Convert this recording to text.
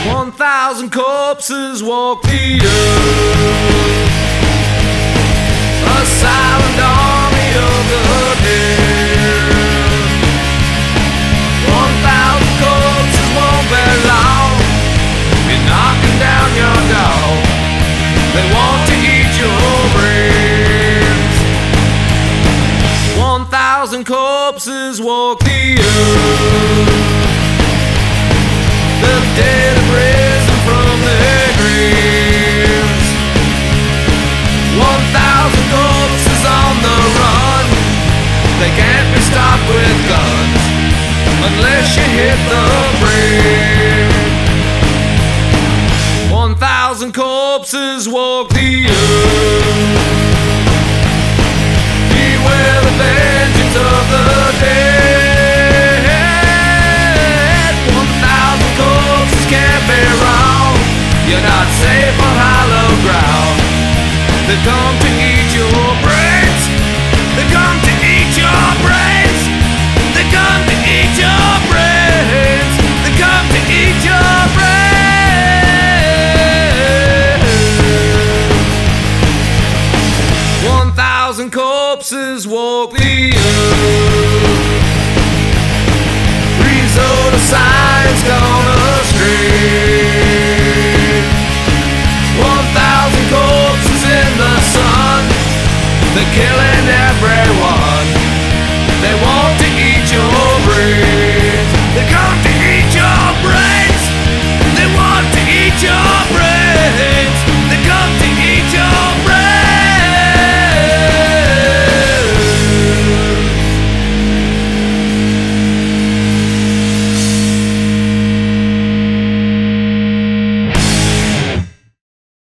1,000 corpses walk the earth, a silent army of the dead. 1,000 corpses won't be long, be knocking down your door. They want to eat your brains. 1,000 corpses walk the earth, the dead have risen from their graves. 1,000 corpses on the run, they can't be stopped with guns unless you hit the brake. 1,000 corpses walk the earth, beware the vengeance of the dead. Can't be wrong, you're not safe on hollow ground. They come